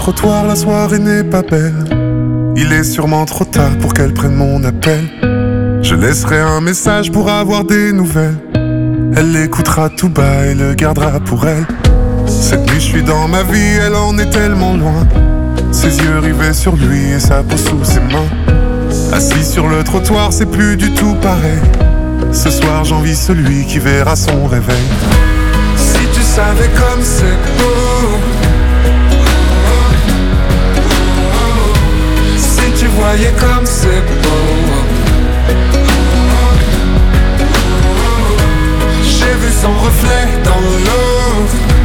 trottoir, la soirée n'est pas belle. Il est sûrement trop tard pour qu'elle prenne mon appel. Je laisserai un message pour avoir des nouvelles. Elle l'écoutera tout bas et le gardera pour elle. Cette nuit je suis dans ma vie, elle en est tellement loin. Ses yeux rivés sur lui et sa peau sous ses mains. Assis sur le trottoir, c'est plus du tout pareil. Ce soir j'envie celui qui verra son réveil. Si tu savais comme c'est beau, si tu voyais comme c'est beau. J'ai vu son reflet dans l'eau.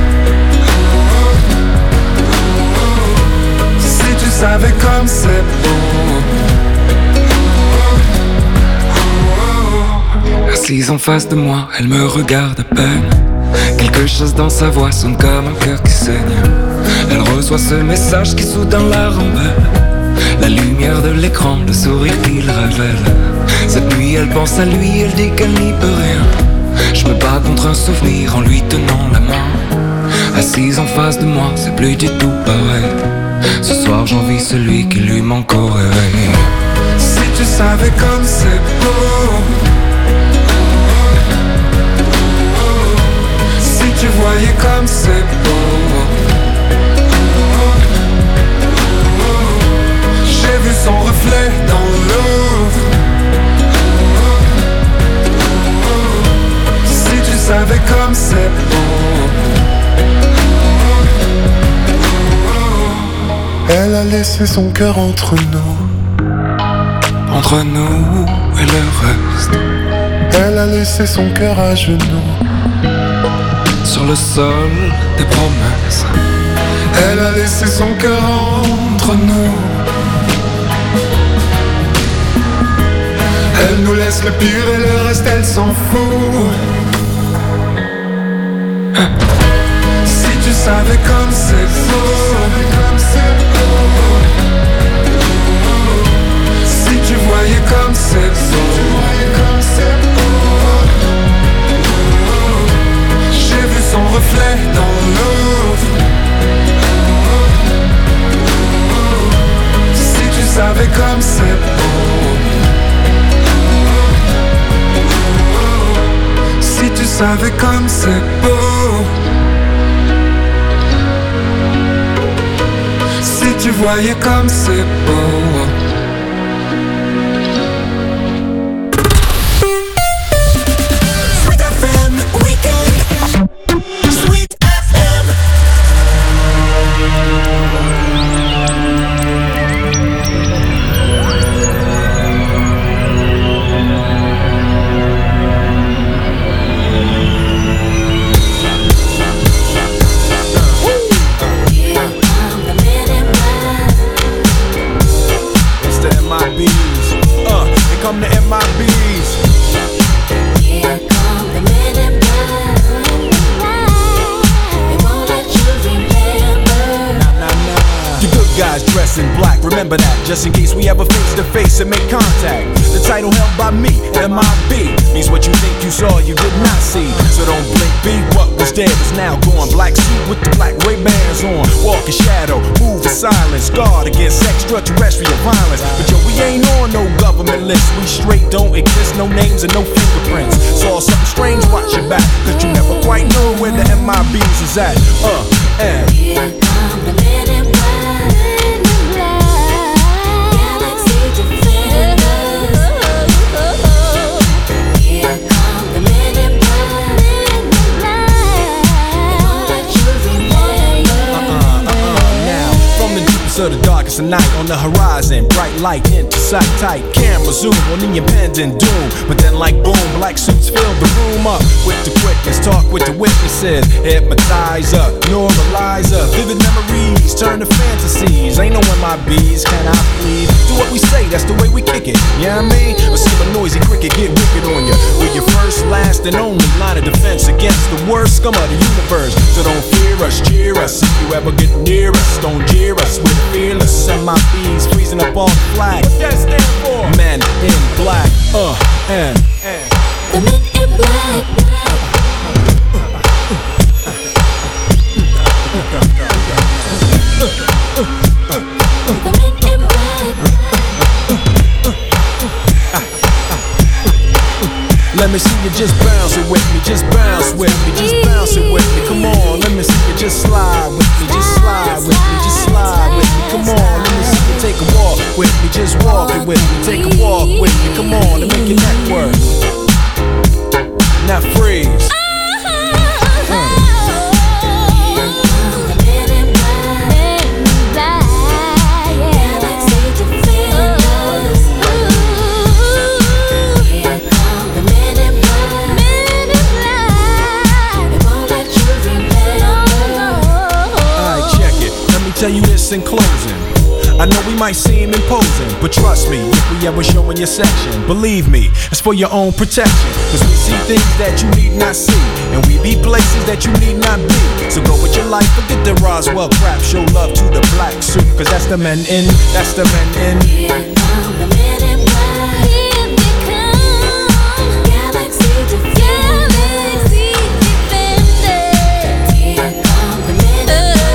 Si tu savais comme c'est beau. Assise en face de moi, elle me regarde à peine. Quelque chose dans sa voix sonne comme un cœur qui saigne. Elle reçoit ce message qui soudain la rembelle. La lumière de l'écran, le sourire qu'il révèle. Cette nuit elle pense à lui, elle dit qu'elle n'y peut rien. Je me bats contre un souvenir en lui tenant la main. Assise en face de moi, c'est plus du tout pareil. Ce soir j'envie celui qui lui manque au réveil. Si tu savais comme c'est beau. Si tu voyais comme c'est beau. J'ai vu son reflet dans l'eau. Si tu savais comme c'est beau. Elle a laissé son cœur entre nous. Entre nous et le reste. Elle a laissé son cœur à genoux. Sur le sol des promesses. Elle a laissé son cœur entre nous. Elle nous laisse le pire et le reste elle s'en fout. Si tu savais comme c'est beau. Si tu voyais comme c'est beau. J'ai vu son reflet dans l'eau. Si tu savais comme c'est beau. Si tu savais comme c'est beau. Si tu voyais comme c'est beau. Sweet FM Weekend. Sweet FM. It's the MIBs. Here come the MIBs. Here come the men in black. They won't let you remember. Nah. You good guys dress in black, remember that, just in case we ever face to face and make contact. The title held by me, MIB, means what you think you saw, you did not see. So don't blink, be what was dead is now gone. Black suit with the black Ray-Bans on. Walk in shadow, move in silence, guard against extraterrestrial violence. But yo, we ain't on no government list. We straight don't exist, no names and no fingerprints. Saw something strange, watch your back, cause you never quite know where the MIBs is at. And Here come the men in black. Galaxy defenders. Here come the men in black. They won't let you remember. now, from the deepest of the darkest of night, on the horizon, bright light into sight, tight camera zoom on the impending doom. But then like boom, black suits fill the room up with the quickness, talk with the witnesses, hypnotizer, neuralizer, vivid memories turn to fantasies. Ain't no MIBs, can I please? Do what we say, that's the way we kick it, you know what I mean? Or see a noisy cricket get wicked on you. We're your first, last, and only line of defense against the worst scum of the universe. So don't fear us, cheer us. If you ever get near us, don't jeer us. We're fearless, MIBs freezing up on the flag. What that stand for? Men in black, and The men in black. Let me see you just bounce it with me, just bounce with me, just bounce it with me. Come on, let me see you just slide with me, just slide with me, just slide with me. Come on, let me see you take a walk with me, just walk it with me, take a walk with me. Come on, and make your neck work. Now freeze. Tell you this in closing. I know we might seem imposing, but trust me, if we ever show in your section, believe me, it's for your own protection. Cause we see things that you need not see, and we be places that you need not be. So go with your life, forget the Roswell crap. Show love to the black suit, cause that's the men in, that's the men in. Here come the men in black. Here they come. Galaxy Defenders. Here come the men in black.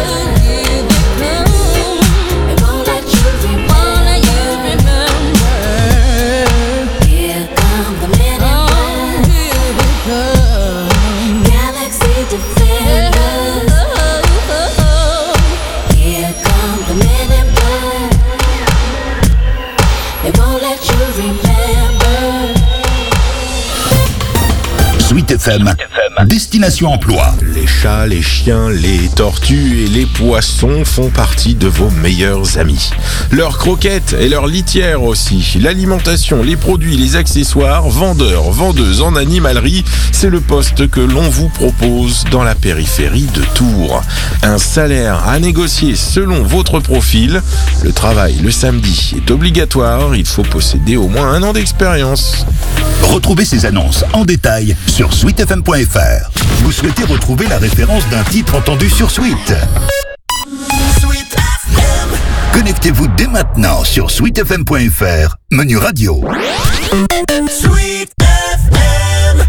Sweet FM, Destination Emploi. Les chats, les chiens, les tortues et les poissons font partie de vos meilleurs amis. Leurs croquettes et leurs litières aussi. L'alimentation, les produits, les accessoires, vendeurs, vendeuses en animalerie, c'est le poste que l'on vous propose dans la périphérie de Tours. Un salaire à négocier selon votre profil. Le travail le samedi est obligatoire, il faut posséder au moins 1 an d'expérience. Retrouvez ces annonces en détail sur sweetfm.fr. Vous souhaitez retrouver la référence d'un titre entendu sur Sweet? Sweet FM. Connectez-vous dès maintenant sur sweetfm.fr, menu radio. Sweet FM.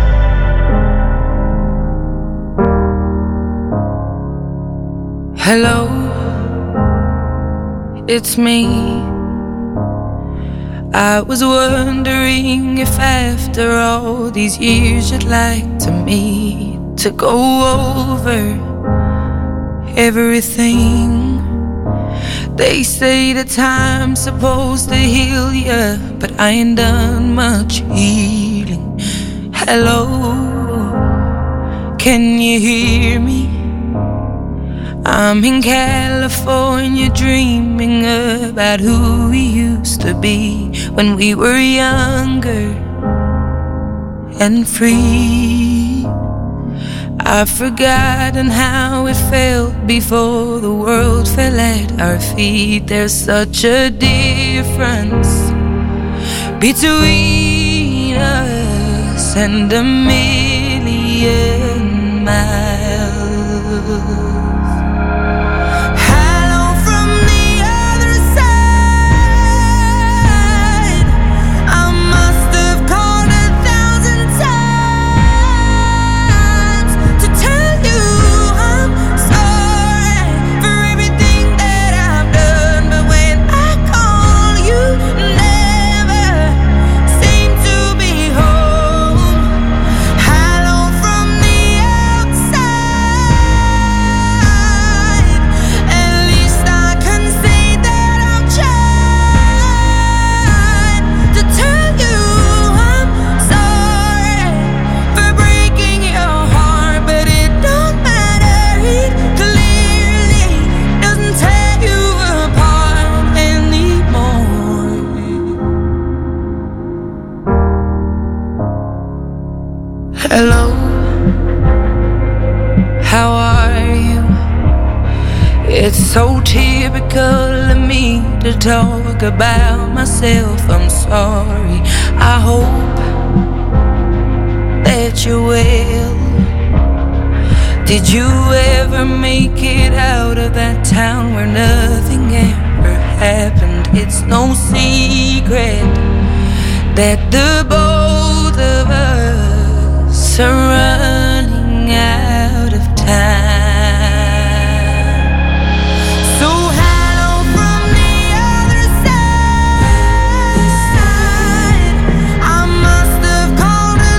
Hello, it's me. I was wondering if after all these years you'd like to meet to go over everything. They say that time's supposed to heal ya, but I ain't done much healing. Hello, can you hear me? I'm in California dreaming about who we used to be when we were younger and free. I've forgotten how it felt before the world fell at our feet. There's such a difference between us and a million miles. Hello, how are you? It's so typical of me to talk about myself. I'm sorry. I hope that you're well. Did you ever make it out of that town where nothing ever happened? It's no secret that the both of us are running out of time. So hello from the other side. I must have called 1,000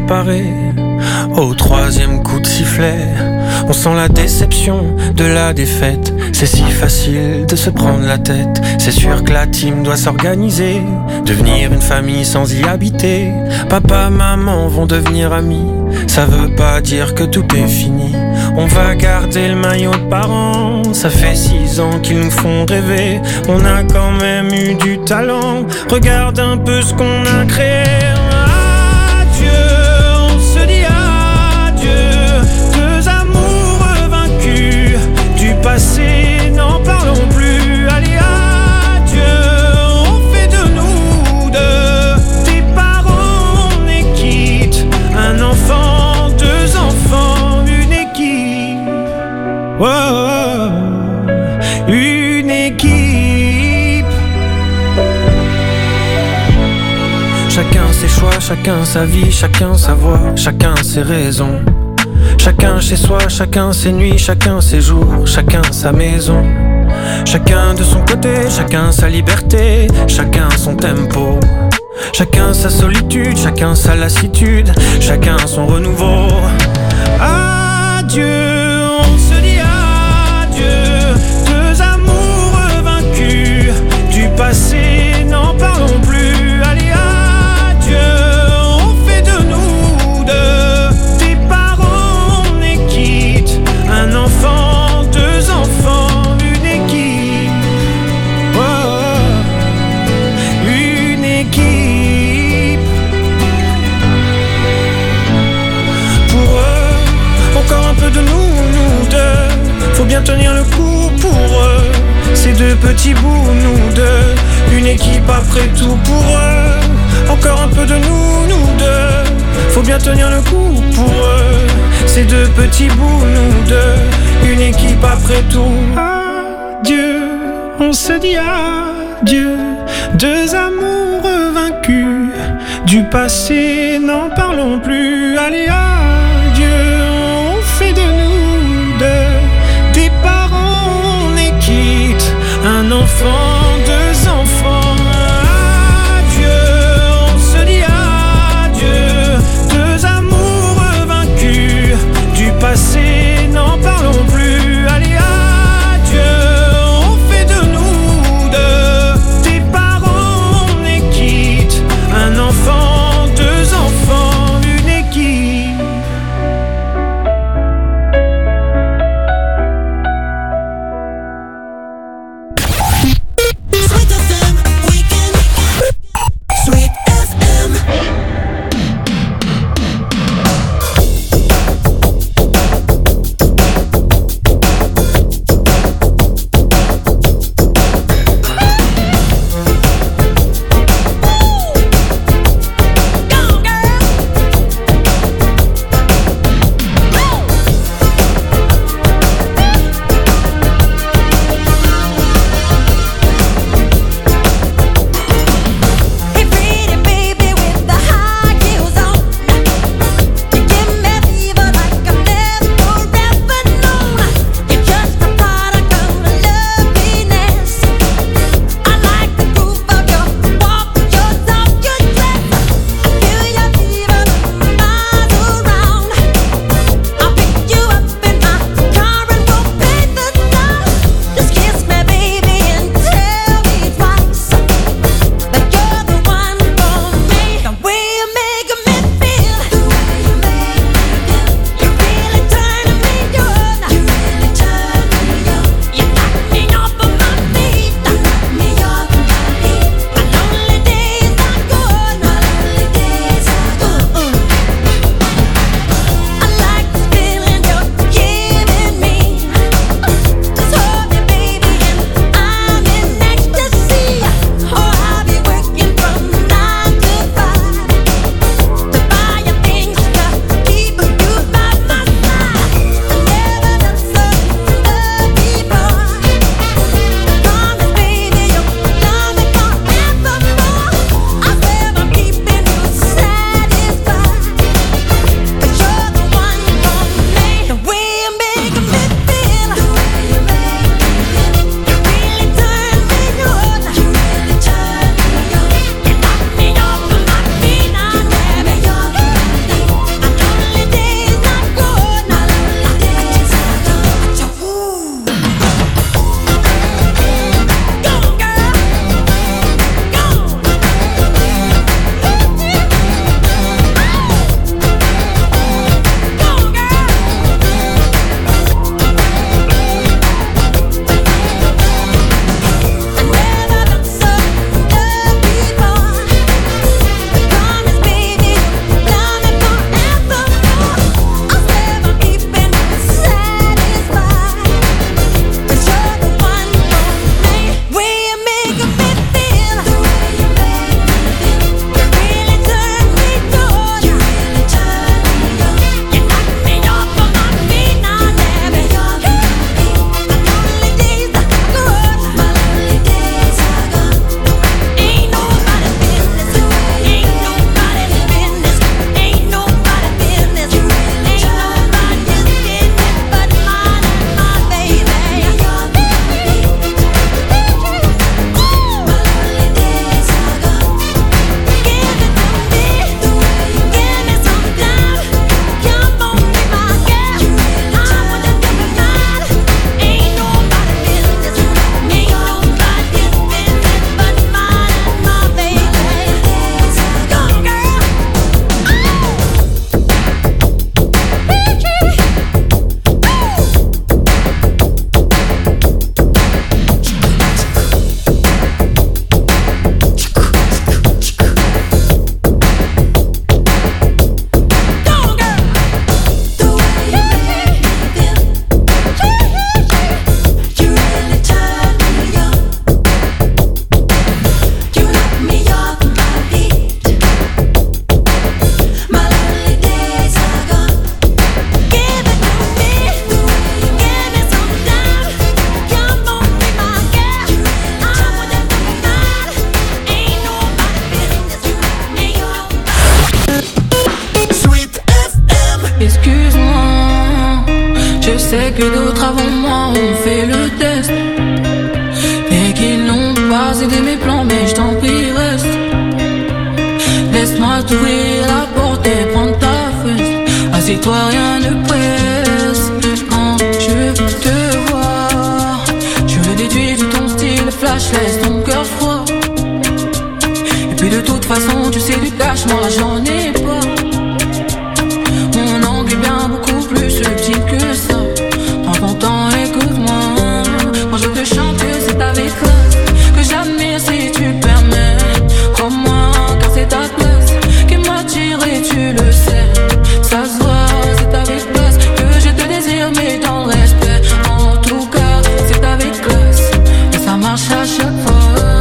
séparés. Au troisième coup de sifflet, on sent la déception de la défaite. C'est si facile de se prendre la tête. C'est sûr que la team doit s'organiser, devenir une famille sans y habiter. Papa, maman vont devenir amis. Ça veut pas dire que tout est fini. On va garder le maillot de parents. Ça fait 6 ans qu'ils nous font rêver. On a quand même eu du talent. Regarde un peu ce qu'on a créé. Adieu, on se dit adieu. Deux amoureux vaincus du passé, n'en parlons plus. Allez, adieu, on fait de nous deux des parents, on est quitte. Un enfant, deux enfants, une équipe. Oh, une équipe. Chacun ses choix, chacun sa vie, chacun sa voix, chacun ses raisons. Chacun chez soi, chacun ses nuits, chacun ses jours, chacun sa maison. Chacun de son côté, chacun sa liberté, chacun son tempo. Chacun sa solitude, chacun sa lassitude, chacun son renouveau. Adieu, on se dit adieu. Deux amoureux vaincus du passé, n'en parlons plus. Allez, adieu, on fait de nous deux des parents, on est quitte. Un enfant, deux enfants, une équipe. Oh, une équipe. Pour eux, encore un peu de nous deux. Faut bien tenir le coup pour eux. Ces deux petits bouts, nous deux. Une équipe après tout pour eux. Encore un peu de nous deux. Faut bien tenir le coup pour eux. Ces deux petits bouts, nous deux. Une équipe après tout. Adieu, on se dit adieu. Deux amoureux vaincus du passé, n'en parlons plus. Allez, adieu, on fait de nous deux des parents, on est quitte. Un enfant, deux enfants. Adieu, on se dit adieu. Deux amoureux vaincus du passé, n'en parlons plus. Allez, adieu, on fait de nous deux des parents, on est quitte. Un enfant, deux enfants, une équipe. sais que d'autres avant moi ont fait le test et qu'ils n'ont pas aidé mes plans, mais je t'en prie reste. Laisse-moi t'ouvrir la porte et prendre ta fesse. Assieds-toi, rien ne presse. Quand je te vois, je le déduis de ton style flash, laisse ton cœur froid. Et puis de toute façon tu sais du cash, moi j'en ai pas. Mon angle est bien beaucoup plus subtil que ça. Prends ton temps, écoute-moi. Quand je te chante que c'est avec classe, que j'admire si tu le permets. Crois-moi car c'est ta place qui m'attire et tu le sais. Ça se voit, c'est avec classe que je te désire mais dans le respect. En tout cas, c'est avec classe et ça marche à chaque fois.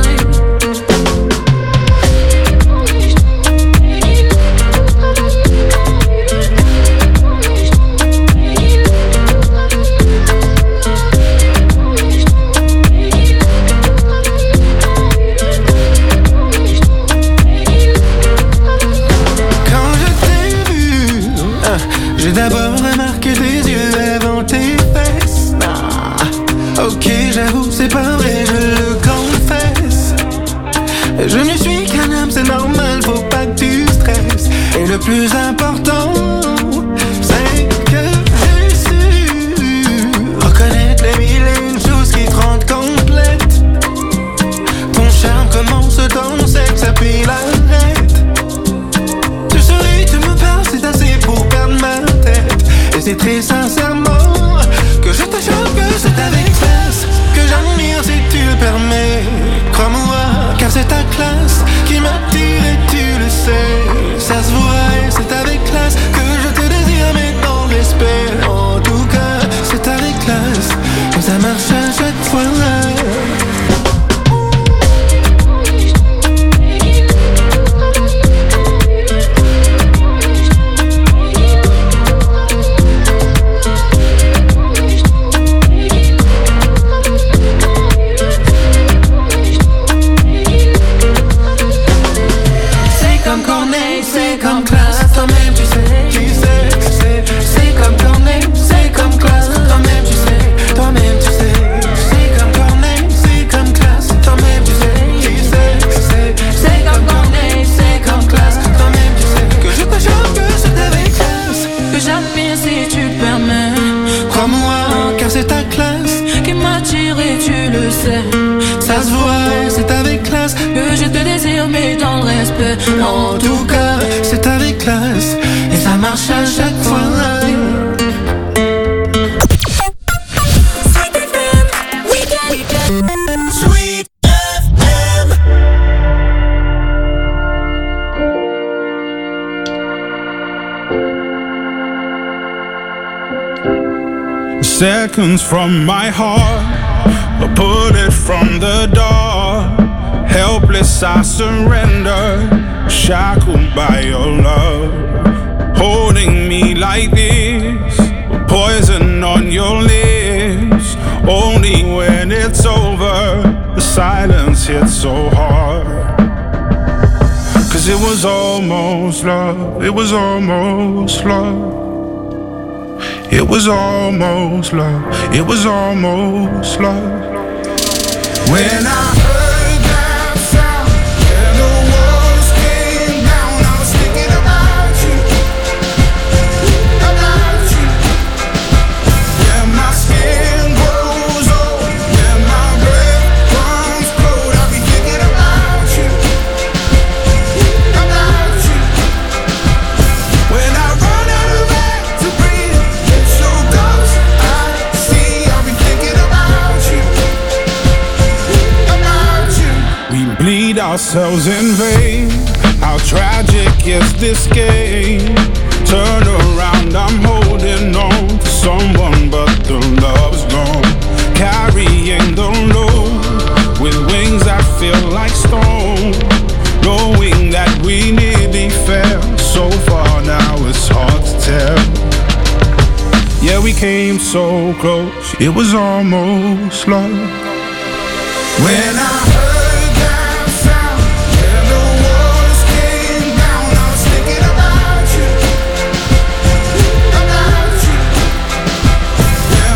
J'ai d'abord remarqué tes yeux avant tes fesses. Ok, j'avoue, c'est pas vrai, je le confesse. Je ne suis qu'un homme, c'est normal, faut pas que tu stresses. Et le plus important, c'est que j'ai su reconnaître les mille et une choses qui te rendent complète. Ton charme commence dans ton sexe, puis l'arrête. Tu souris, tu me parles, c'est assez pour perdre ma tête. Et c'est très sincèrement que je te jure que c'est avec classe que j'admire si tu le permets. Crois-moi, car c'est ta classe qui m'attire et tu le sais. Ça se voit et c'est avec classe que je te désire mais dans le respect. En tout cas, c'est avec classe que ça marche à chaque fois. C'est comme classe, toi-même tu sais, c'est comme Corneille, c'est comme classe, toi-même tu sais, c'est comme Corneille, c'est comme classe, toi-même tu sais, c'est comme Corneille, c'est comme classe, toi-même tu sais, que je te jure que c'est avec classe, que j'admire si tu le permets, crois-moi, car c'est ta classe qui m'attire et tu le sais, ça se voit, c'est avec classe, que je te désire mais dans le respect, en tout cas, c'est avec classe et ça marche à chaque fois. Sweet FM. Seconds from my heart, a bullet from the door. Helpless I surrender, shackled by your love. Holding me like this, poison on your lips. Only when it's over, the silence hits so hard. Cause it was almost love, it was almost love. It was almost love, it was almost love. When I heard that sound, when the walls came down, I was thinking about you, about you. When my skin grows old, when my breath runs cold, I'll be thinking about you, about you. When I run out of air to breathe, it's so close I see, I'll be thinking about you. We bleed ourselves in vain. How tragic is this game? Turn around, I'm holding on to someone, but the love's gone. Carrying the load with wings that feel like stone. Knowing that we nearly fell so far, now it's hard to tell. Yeah, we came so close, it was almost love. When I heard that sound, when the walls came down, I was thinking about you, about you. When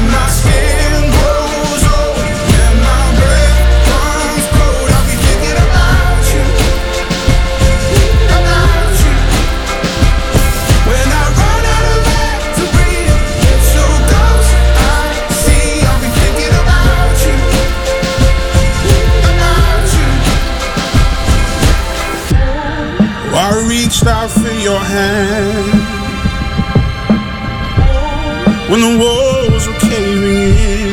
hand when the walls were caving in.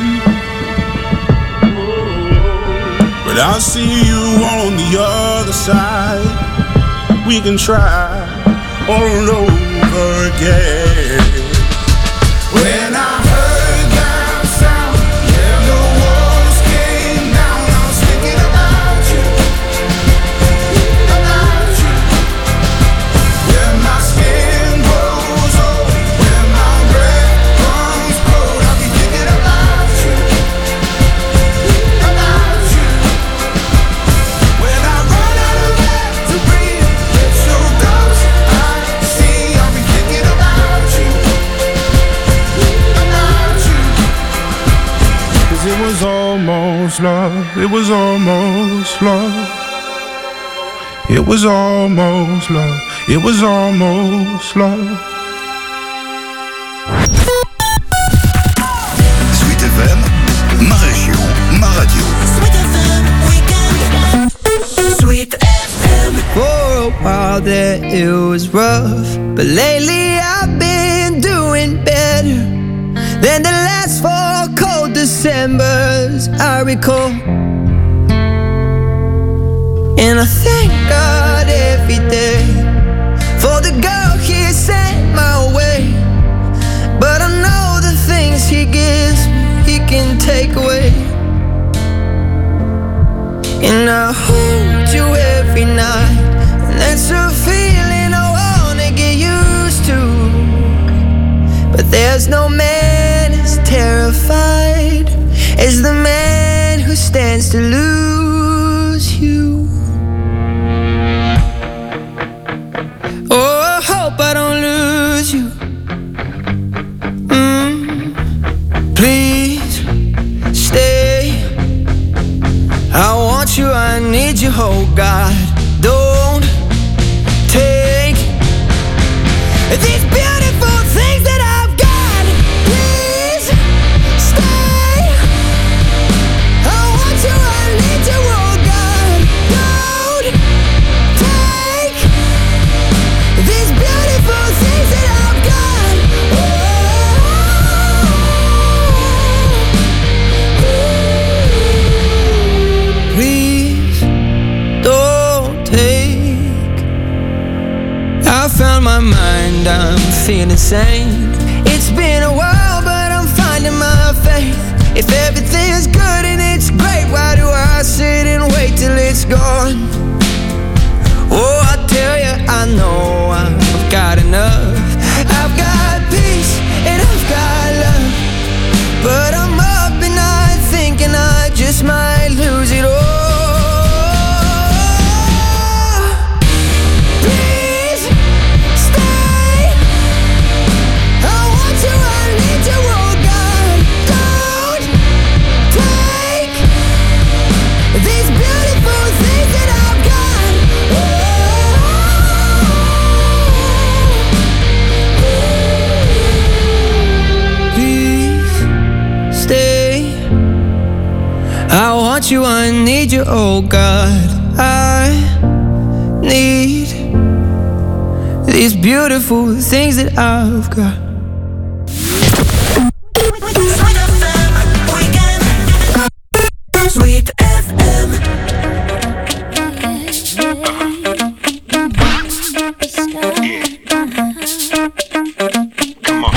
But I'll see you on the other side. We can try all over again. When I heard that sound, yeah, the walls came down. I was thinking about you, about you. When my skin grows old, when my breath comes cold, I'll be thinking about you, about you. When I run out of air to breathe, it's your ghost I see. I'll be thinking about you, about you. 'Cause it was almost love, it was almost love. It was almost love, it was almost love. Sweet FM, ma région, ma radio. Sweet FM. For a while there it was rough, but lately I've been doing better than the last 4 cold Decembers I recall. And I thank God every day for the girl He sent my way. But I know the things He gives me, He can take away. And I hold you every night, and that's a feeling I wanna get used to. But there's no man as terrified as the man who stands to lose you. Oh, I hope I don't lose you. Please stay. I want you, I need you, oh God. Don't take these beautiful things that I've got. Please stay. I want you, I need you, oh God. Don't take these beautiful things that I've got. Please don't take. I found my mind, I'm feeling sane. It's been a while, but I'm finding my faith. If everything is good and it's great, why do I sit and wait till it's gone? Oh, I tell you, I know I've got enough. I've got peace and I've got love, but I'm up at night thinking I just might lose it all. Please stay. I want you, I need you, oh God. Don't take these beautiful things that I've got. Please stay. I want you, I need you, oh God. I need these beautiful things that I've got. Sweet FM. Come on.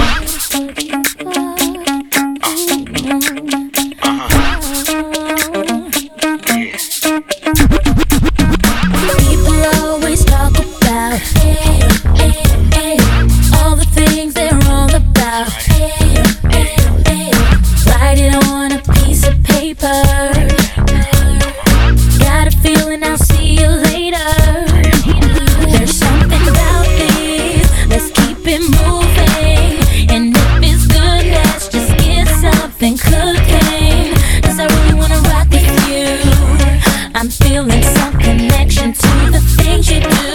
People always talk about all the things they're wrong about. Write it on a piece of paper. Got a feeling I'll see you later. There's something about this, let's keep it moving. And if it's good, let's just get something cooking. 'Cause I really wanna rock with you. I'm feeling some connection to the things you do.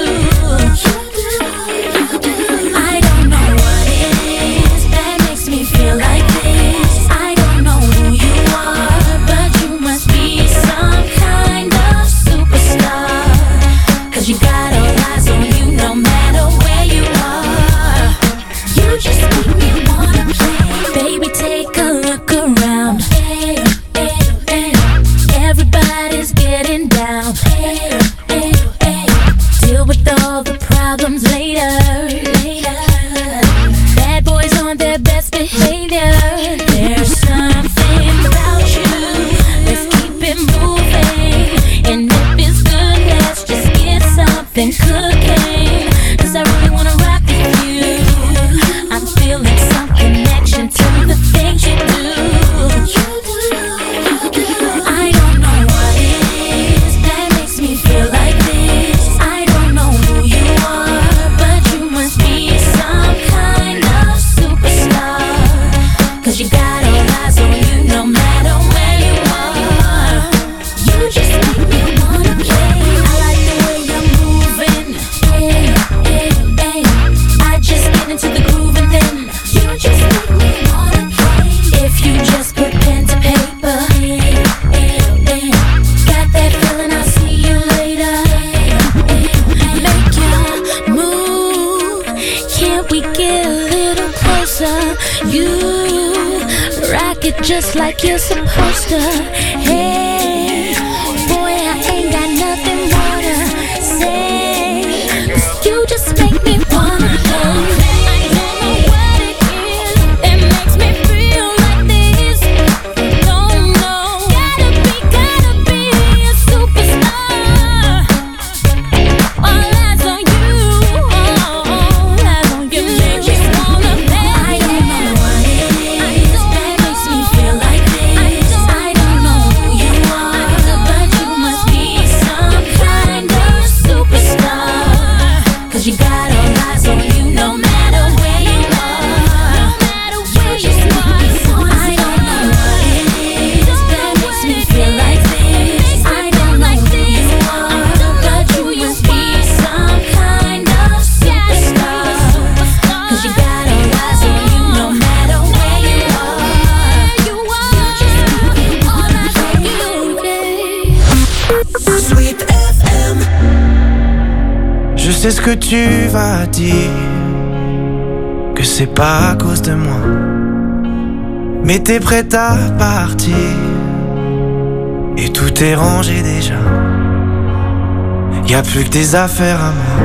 I don't know what it is that makes me feel like this. I don't know who you are, but you must like you're supposed to. Hey, boy, I ain't got nothing more to say, 'cause you just make me wanna play. C'est ce que tu vas dire, que c'est pas à cause de moi, mais t'es prête à partir, et tout est rangé déjà. Y'a plus que tes affaires à moi.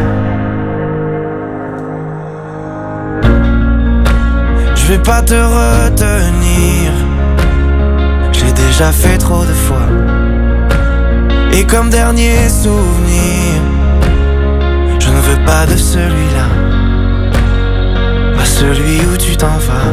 Je vais pas te retenir, j'ai déjà fait trop de fois. Et comme dernier souvenir, je ne veux pas de celui-là, pas celui où tu t'en vas.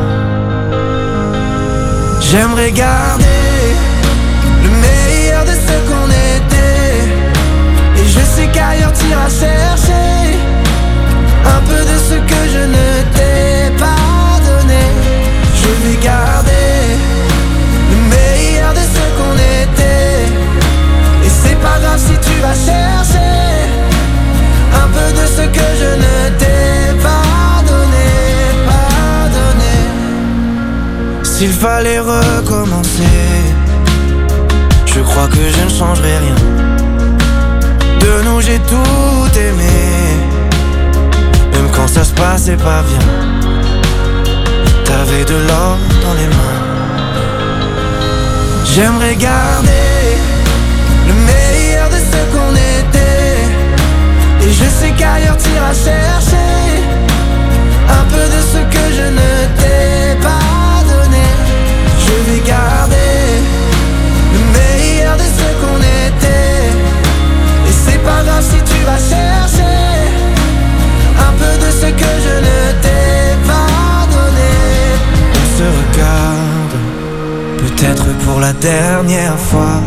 J'aimerais garder le meilleur de ce qu'on était, et je sais qu'ailleurs t'iras chercher un peu de ce que je ne t'ai pas donné. Je vais garder le meilleur de ce qu'on était, et c'est pas grave si tu vas chercher un peu de ce que je ne t'ai pas donné, pas donné. S'il fallait recommencer, je crois que je ne changerai rien. De nous j'ai tout aimé, même quand ça se passait pas bien. T'avais de l'or dans les mains. J'aimerais garder le meilleur de ce qu'on était, et je sais qu'ailleurs t'iras chercher un peu de ce que je ne t'ai pas donné. Je vais garder le meilleur de ce qu'on était, et c'est pas grave si tu vas chercher un peu de ce que je ne t'ai pas donné. On se regarde, peut-être pour la dernière fois,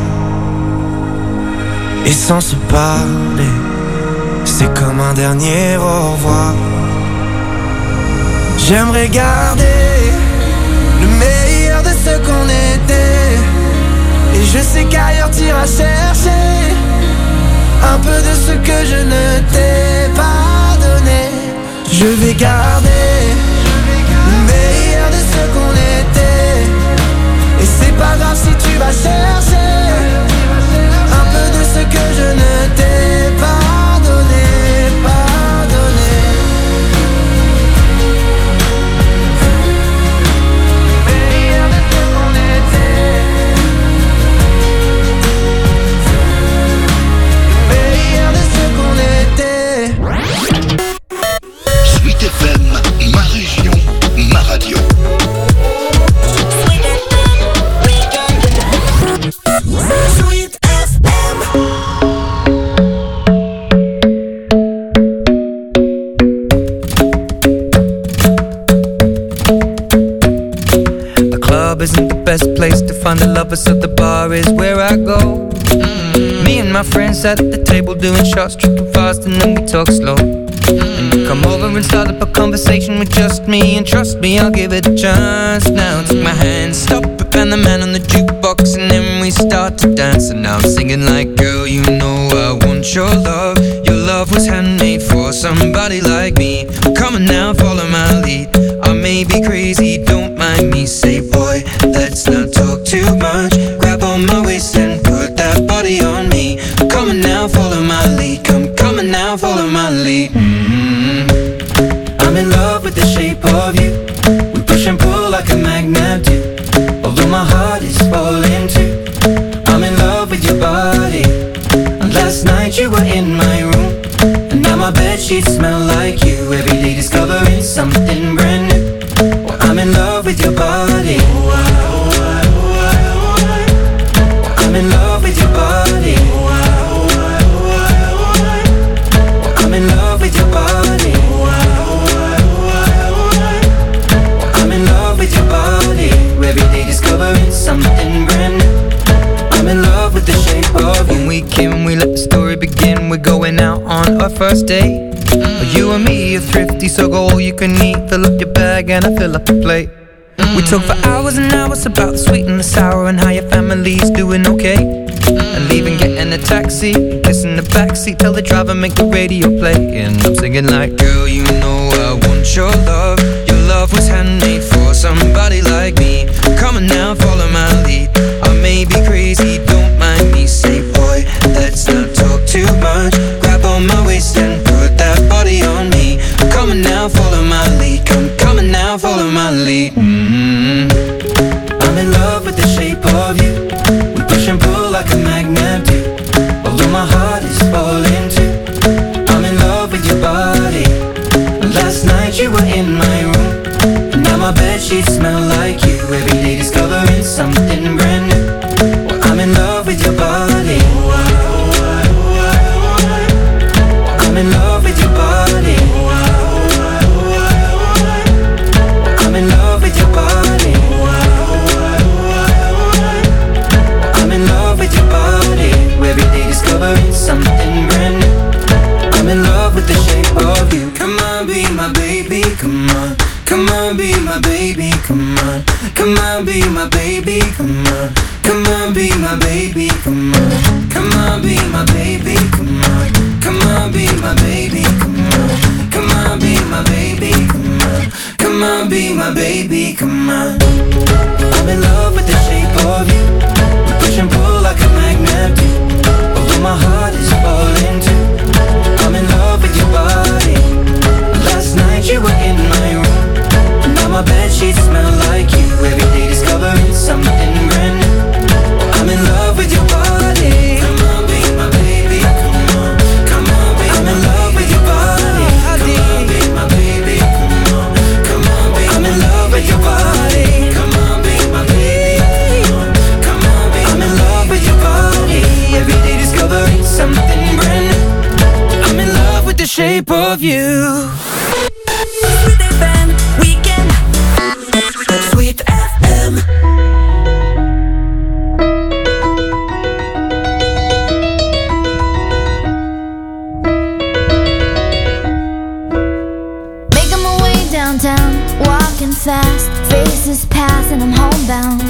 et sans se parler, c'est comme un dernier au revoir. J'aimerais garder le meilleur de ce qu'on était, et je sais qu'ailleurs t'iras chercher un peu de ce que je ne t'ai pas donné. Je vais garder le meilleur de ce qu'on était, et c'est pas grave si tu vas chercher un peu de ce que je ne t'ai pas donné, pas donné. Meilleur de ce qu'on était, meilleur de ce qu'on était. Sweet FM, ma région, ma radio. Sweet FM. The club isn't the best place to find the lovers, so the bar is where I go. Me and my friends at the table doing shots, tripping fast, and then we talk slow. And you come over and start up a conversation with just me, and trust me, I'll give it a chance. Now take my hand, stop it, and the man on the jukebox, and then we start to dance. And now I'm singing like, girl, you know I want your love. Your love was handmade for somebody like me. Come on now, follow my lead. I may be crazy, don't mind me. Say, boy, let's not talk too much. Grab on my waist and put that body on me. Come on now, follow my lead. Come on now, follow my lead. I'm in love with the shape of you. We push and pull like a magnet do. Although my heart is something brand new. I'm in love with the shape of you. When we came, we let the story begin. We're going out on our first date. You and me are thrifty, so go all you can eat. Fill up your bag and I fill up the plate. We talk for hours and hours about the sweet and the sour and how your family's doing okay. And leaving, getting a taxi, kissing the backseat, tell the driver make the radio play. And I'm singing like, girl, you know I want your love. Your love was handmade for somebody like me. Come on now, follow my lead. I may be crazy, don't mind me. Say, boy, let's not talk too much. Grab on my waist and put that body on me. Come on now, follow my lead. Come on now, follow my lead. I'm in love with the shape of you. We push and pull like a magnet do. Although my heart is falling too. I'm in love with your body. Last night you were in my room, and now my bedsheets smell like you. Every day discovering something brand new. Well, I'm in love with your body. I'm in love with your body. I'm in love with your body. I'm in love with your body. Every day discovering something brand new. I'm in love with the shape of you. Come on, be my baby, come on. Come on, be my baby, come on. Come on, be my baby, come on. Come on, be my baby, come on. Come on, be my baby, come on. Come on, be my baby, come on. Come on, be my baby, come on. Come on, be my baby, come on. I'm in love with the shape of you. We push and pull like a magnet do. Although my heart is falling too. I'm in love with your body. Last night you were in my room, now my bedsheets smell like you. Every day discovering something brand new. I'm in love with your body. Come on, be my baby, come on. Come on, be I'm in love with your body. Come on, be my baby, come on. Come on, be I'm in love with your body. Come on, be my baby, come on. Come on, be I'm in love with your body. Every day discovering something brand new. I'm in love with the shape of you. Sweet FM Weekend. Sweet FM. Making my way downtown, walking fast, faces pass and I'm homebound.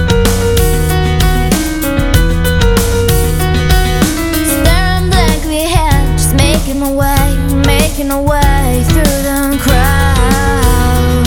Staring blankly ahead, just making my way through the crowd.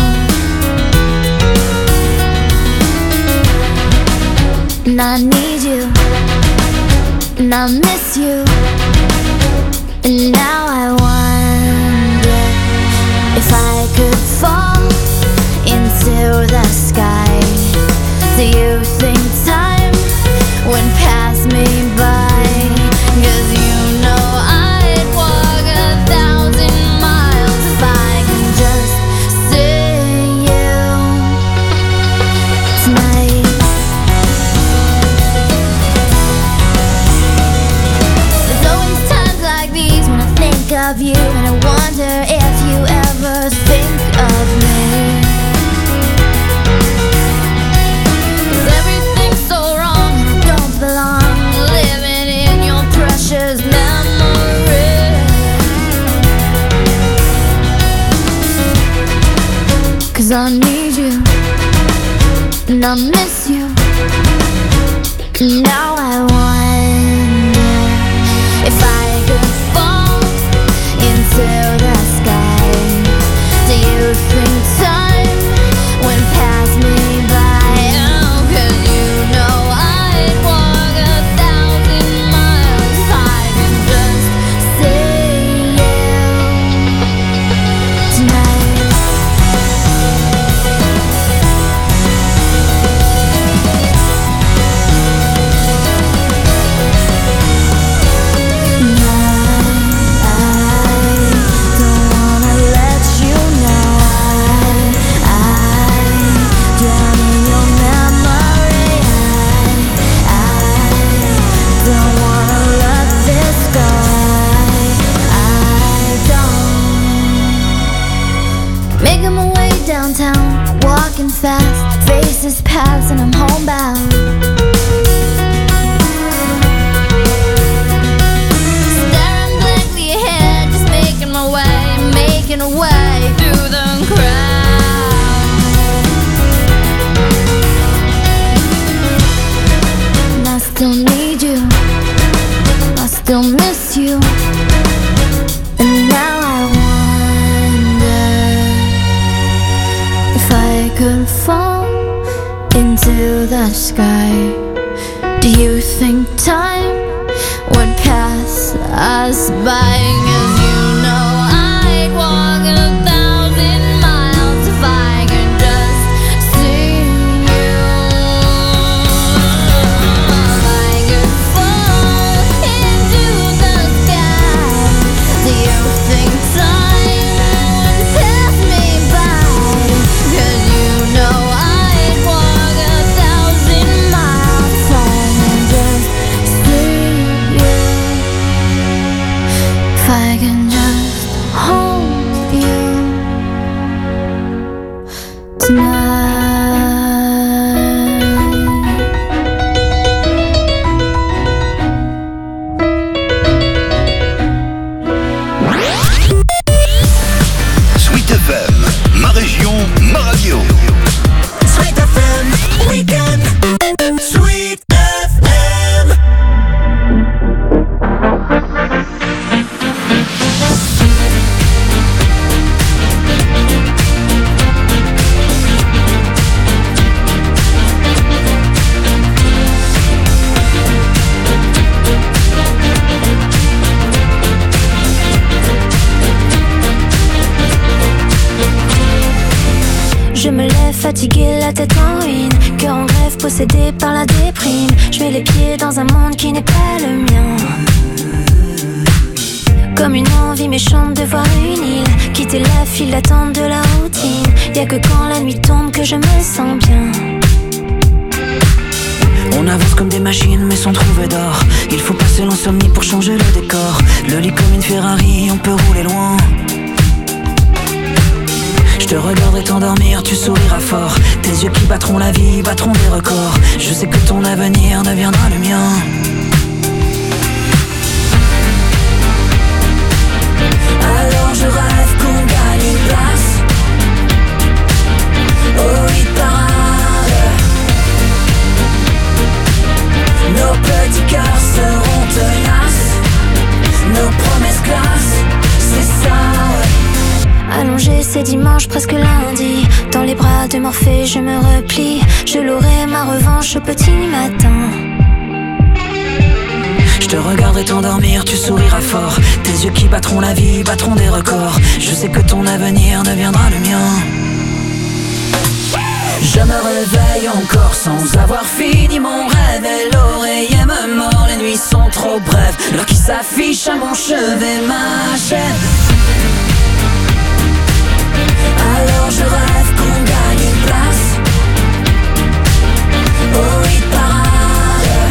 And I need you, and I miss you, and now I wonder if I could fall into the sky. Do you think time went past me by? 'Cause you know I'd walk 1,000 miles if I can just see you tonight. There's always times like these when I think of you, and I wonder if you ever think of me. 'Cause everything's so wrong and I don't belong, living in your precious memory. 'Cause I need you, and I miss you, and now I wonder if I could fall into the sky. Do you think time went past me by? Oh, 'cause you know I'd walk 1,000 miles if I can just see you tonight. still need you, I still miss you. And now I wonder if I could fall into the sky. Do you think time would pass us by? 'Cause you know I'd walk 1,000 miles if I could just see you. If I could fall into the sky, do you think time would pass me by? 'Cause you know I'd walk 1,000 miles if I could just see you. If I can just hold you tonight. Sweet FM, ma région, ma radio. Sweet FM Weekend. Sweet FM. Je me lève fatiguée, la tête en ruine, cœur en grève, possédé par la déprime. Je mets les pieds dans un monde qui n'est pas le mien. Comme une envie méchante de voir une île, quitter la file d'attente de la routine. Y'a que quand la nuit tombe que je me sens bien. On avance comme des machines mais sans trouver d'or. Il faut passer l'insomnie pour changer le décor. Le lit comme une Ferrari, on peut rouler loin. Je te regarderai t'endormir, tu souriras fort. Tes yeux qui battront la vie, battront des records. Je sais que ton avenir deviendra le mien. Alors je rêve qu'on gagne une place au hit parade. Nos petits cœurs seront tenaces, nos promesses classe, c'est ça, ouais. Allongé, c'est dimanche, presque lundi. Dans les bras de Morphée, je me replie. Je l'aurai ma revanche au petit matin. Je te regarderai t'endormir, tu souriras fort. Tes yeux qui battront la vie, battront des records. Je sais que ton avenir deviendra le mien. Je me réveille encore sans avoir fini mon rêve. Et l'oreiller me mord, les nuits sont trop brèves. L'heure qui s'affiche à mon chevet m'achève. Alors je rêve qu'on gagne une place au hit parade.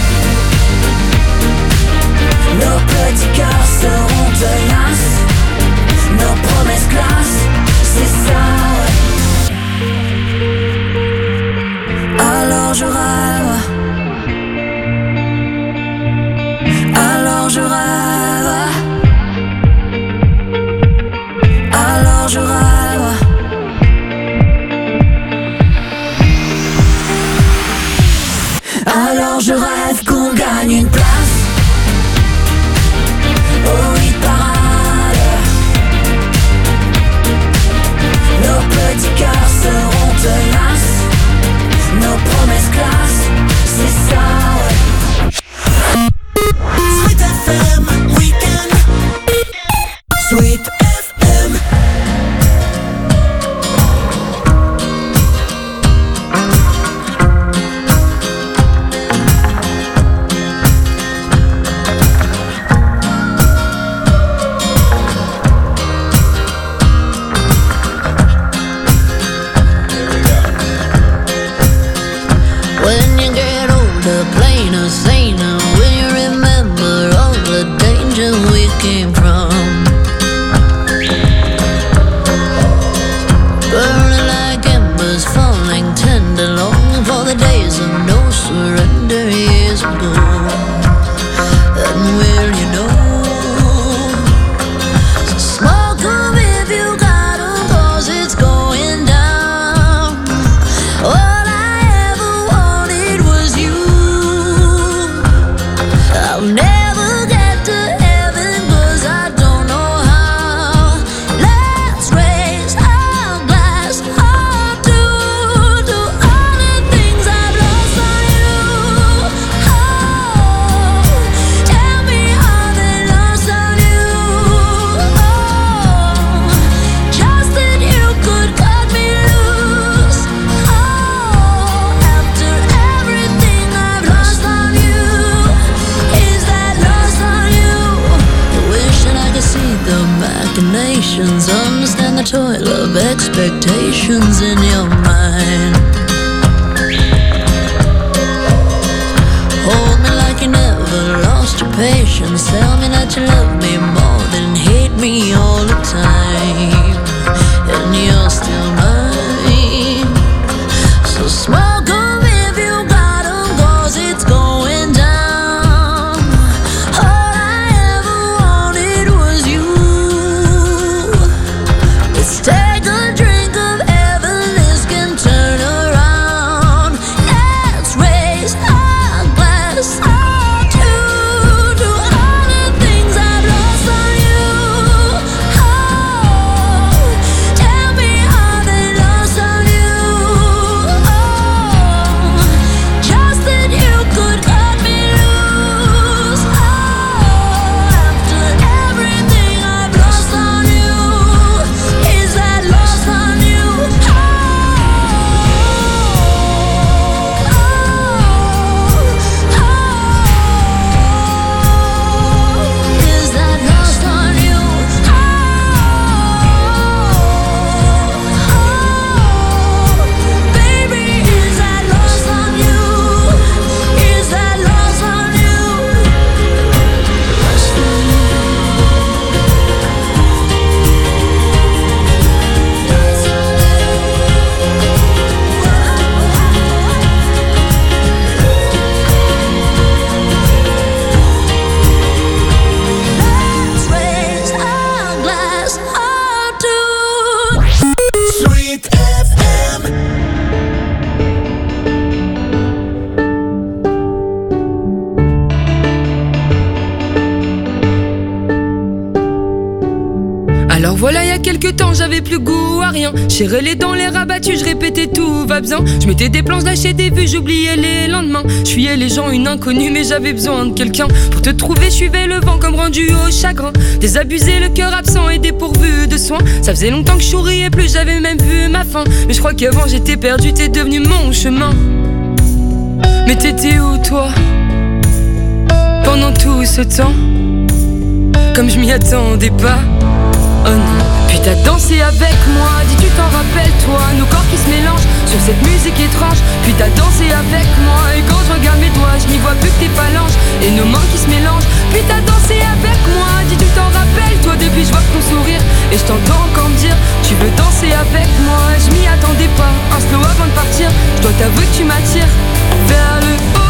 Nos petits cœurs seront tenaces, nos promesses classe, c'est ça, ouais. Alors je rêve. Alors je rêve. Alors je rêve. Alors je rêve qu'on gagne une place au hit parade. Nos petits cœurs seront tenaces, nos promesses classe, c'est ça, ouais. Sweet FM Weekend. Sweet FM. When you get older, plainer, saner, will you remember all the danger we came from? Burning like embers, falling tender, longing for the days of no surrender years ago. And will you know? So smoke 'em if you got 'em, 'cause it's going down. All I ever wanted was you. toil of expectations in your mind. Hold me like you never lost your patience. Tell me that you love me more than hate me all the time. And you're still mine. So smoke 'em if you got 'em, 'cause it's going down. All I ever wanted was you. Let's take a drink of heaven, this can turn around. Let's raise our glass up to all the things I've lost on you. Oh, tell me how they lost on you. Oh, just that you could cut me loose. Oh, after everything I've lost on you, is that lost on you? Is that lost on you? Baby, is that lost on you? Is that lost on you? Let's raise our glass up to Sweet FM. Alors voilà, il y a quelques temps, j'avais plus goût à rien. Serrais les dents, les rabattus, je répétais tout va bien. Je mettais des planches, lâchais des vues, j'oubliais les lendemains. Je fuyais les gens, une inconnue, mais j'avais besoin de quelqu'un. Pour te trouver, je suivais le vent comme rendu au chagrin. Désabusé, le cœur absent et dépourvu de soins. Ça faisait longtemps que je souriais plus, j'avais même vu ma fin. Mais je crois qu'avant j'étais perdu, t'es devenu mon chemin. Mais t'étais où toi, pendant tout ce temps? Comme je m'y attendais pas. Oh non, puis t'as dansé avec moi, dis tu t'en rappelles toi, nos corps qui se mélangent sur cette musique étrange. Puis t'as dansé avec moi, et quand je regarde mes doigts, je n'y vois plus que tes phalanges et nos mains qui se mélangent. Puis t'as dansé avec moi, dis tu t'en rappelles toi, depuis je vois ton sourire et je t'entends encore me dire tu veux danser avec moi. Je m'y attendais pas, un slow avant de partir, je dois t'avouer que tu m'attires vers le haut.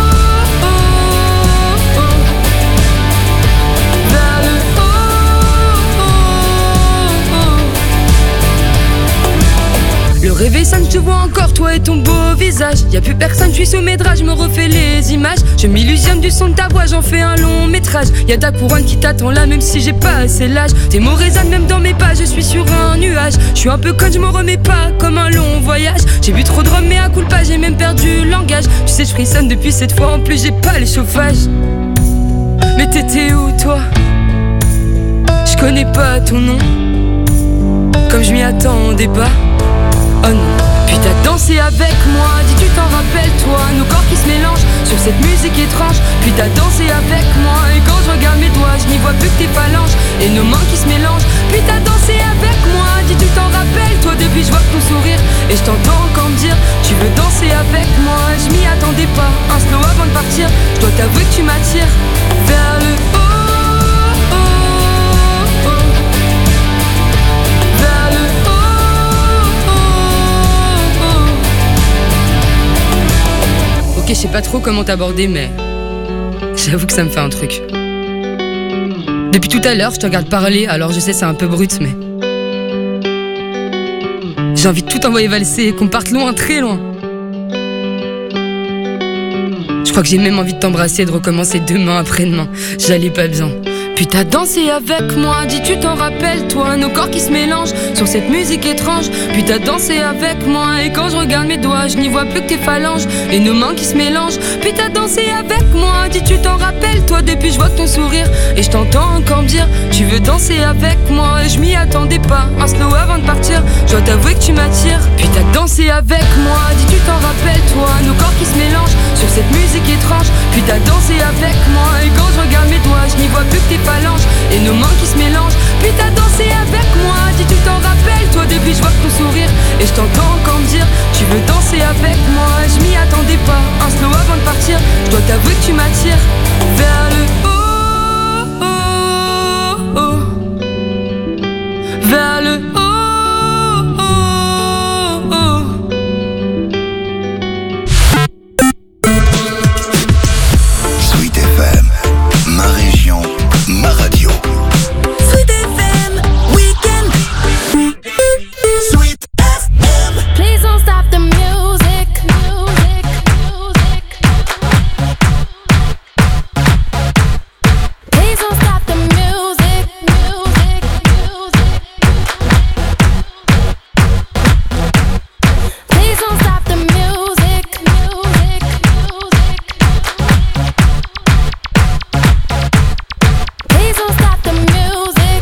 Le réveil sonne, je te vois encore, toi et ton beau visage. Y'a plus personne, je suis sous mes draps, je me refais les images. Je m'illusionne du son de ta voix, j'en fais un long métrage. Y'a ta couronne qui t'attend là, même si j'ai pas assez l'âge. Tes mots résonnent même dans mes pas, je suis sur un nuage. Je suis un peu conne, je m'en remets pas, comme un long voyage. J'ai bu trop de rhum, mais à coup de pas, j'ai même perdu le langage. Tu sais, je frissonne depuis cette fois, en plus j'ai pas les chauffages. Mais t'étais où toi? Je connais pas ton nom, comme je m'y attendais pas. Oh non, puis t'as dansé avec moi, dis tu t'en rappelles toi, nos corps qui se mélangent sur cette musique étrange. Puis t'as dansé avec moi, et quand je regarde mes doigts, je n'y vois plus que tes phalanges et nos mains qui se mélangent. Puis t'as dansé avec moi, dis tu t'en rappelles toi, depuis je vois ton sourire et je t'entends encore me dire tu veux danser avec moi. Je m'y attendais pas, un slow avant de partir, je dois t'avouer que tu m'attires vers le haut. Je sais pas trop comment t'aborder, mais j'avoue que ça me fait un truc. Depuis tout à l'heure, je te regarde parler, alors je sais c'est un peu brut, mais j'ai envie de tout envoyer valser et qu'on parte loin, très loin. Je crois que j'ai même envie de t'embrasser et de recommencer demain après-demain. J'allais pas bien. Puis t'as dansé avec moi, dis tu t'en rappelles toi, nos corps qui se mélangent sur cette musique étrange. Puis t'as dansé avec moi, et quand je regarde mes doigts, je n'y vois plus que tes phalanges et nos mains qui se mélangent. Puis t'as dansé avec moi, dis tu t'en rappelles toi, depuis je vois ton sourire et je t'entends encore me dire tu veux danser avec moi. Et je m'y attendais pas, un slow avant de partir, je dois t'avouer que tu m'attires. Puis t'as dansé avec moi, dis tu t'en rappelles toi, nos corps qui se mélangent sur sur cette musique étrange. Puis t'as dansé avec moi et quand je regarde mes doigts, je n'y vois plus que tes phalanges et nos mains qui se mélangent. Puis t'as dansé avec moi, dis tu t'en rappelles. Toi depuis je vois que ton sourire et je t'entends encore me dire tu veux danser avec moi. Je m'y attendais pas, un slow avant de partir. Je dois t'avouer que tu m'attires vers le haut, oh, oh. Vers le haut. Ma radio. Sweet FM Weekend. Sweet FM. Please don't stop the music. Please don't stop the music. Please don't stop the music. Please don't stop the music.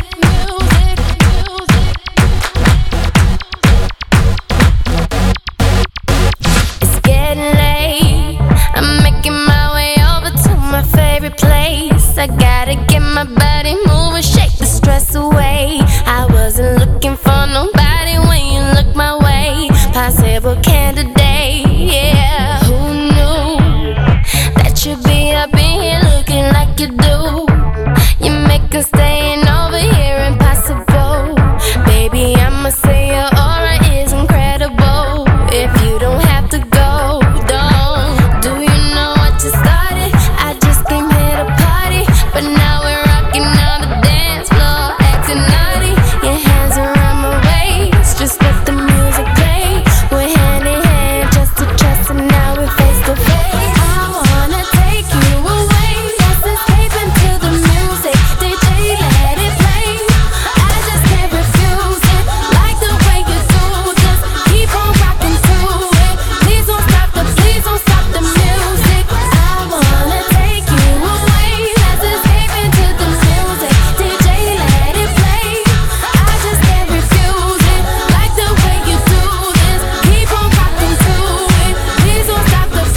It's getting late. I'm making my way over to my favorite place. I gotta get my body moving, shake the stress away. I wasn't looking for nobody when you look my way. Possible candidate, yeah. Who knew that you'd be up in here looking like you do? You make us staying over here impossible. Baby, I'ma say your aura is incredible. If you don't have to go, don't. Do you know what you started? I just came here to party, but now we're rocking on the dance floor, acting naughty. Your hands around my waist, just let the music play. We're hand in hand, just to trust, and now we're face to face. I wanna take you away, let's escape into the music. DJ, let it play. I just can't refuse it. Like the way you do, just keep on rocking to it. Please don't stop the music. I wanna take you away, let's escape into the music. DJ, let it play. I just can't refuse it. Like the way you do this, keep on rocking to it. Please don't stop the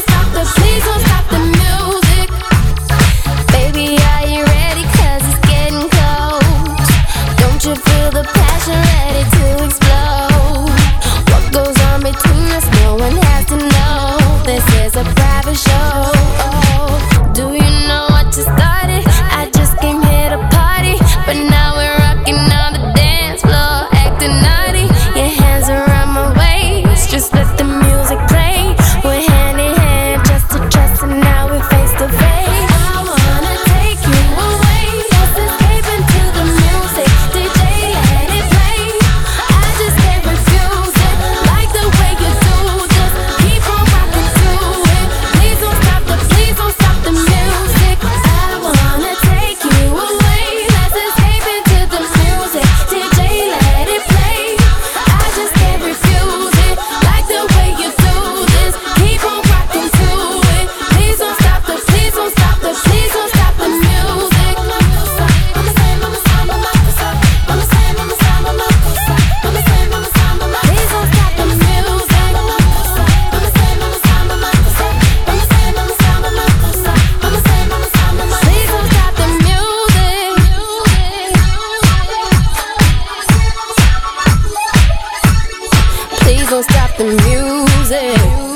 music. Baby, are you ready? 'Cause it's getting close. Don't you feel the passion ready to explode? What goes on between us, no one has to know. This is a private show. Do you know what you started? I just came here to party, but now we're rocking on the dance floor, acting naughty. Your hands around my waist, just let the music play. We're hand in hand, just to trust, and now we're face to face. I wanna take you away, let's escape into the music. DJ, let it play. I just can't refuse it. Like the way you do, just keep on rocking to it. Please don't stop the music. I wanna take you away, let's escape into the music. DJ, let it play. I just can't refuse it. Like the way you do this, keep on rocking to it. Please don't stop the music. Please don't stop the music. Please don't stop the music.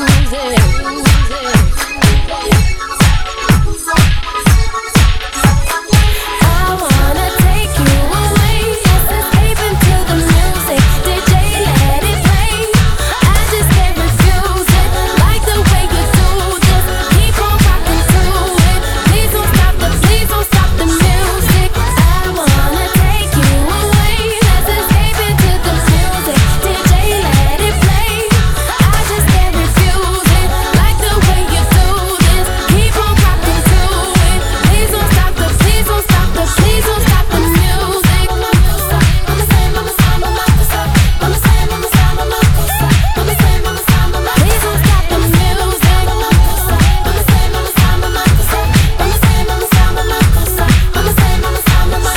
I wanna take you away, let's escape into the music. DJ, let it play. I just can't refuse it. Like the way you do this, keep on rocking to it. Please don't stop the music. I wanna take you away, let's escape into the music. DJ, let it play. I just can't refuse it. Like the way you do this, keep on rocking to it. Please don't stop the music. Please don't stop the music. Please don't stop the music.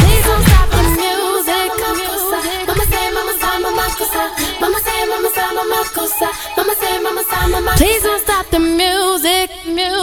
Mama say, mama, mama, mama, mama, mama, mama, mama say, mama, mama, mama, Please don't stop the music.